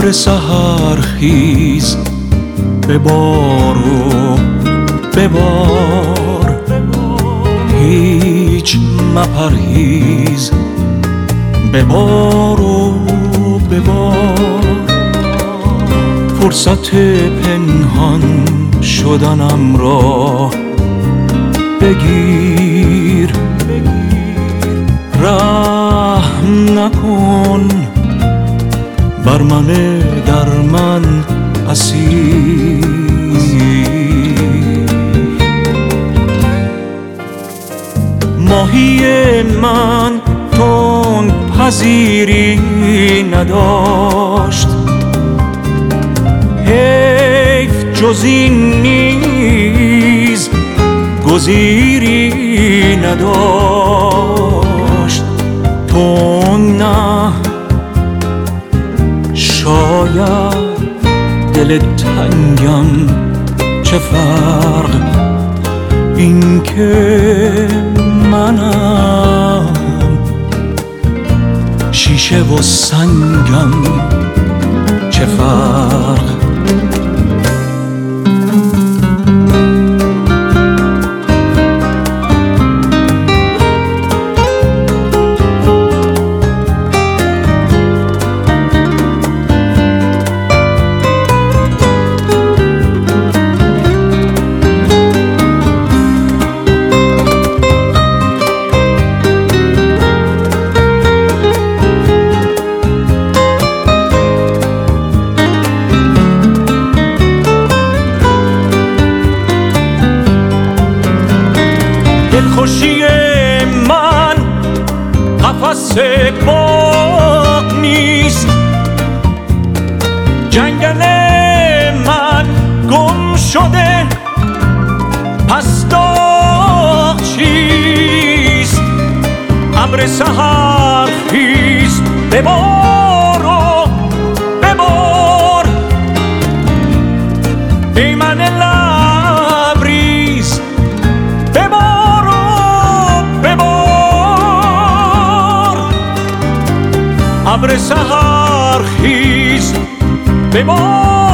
ابر سحر خیز ببار و ببار، هیچ مپرهیز ببار و ببار. فرصت پنهان شدنم را بگیر، رحم نکن بر من در من اسیر. ماهی من تند پذیری نداشت، حیف جز این نیز گزیری نداشت. تند نه، شاید دل تنگم چه فرق، این که منم شیشه و سنگم چه فرق. دلخوشی من قفس باغ نیست، جنگل من گم شده پس داغ چیست؟ ابر سحر خیز ببار و ببار، ای من لبریز ببار و ببار. ابر سحر خیز ببار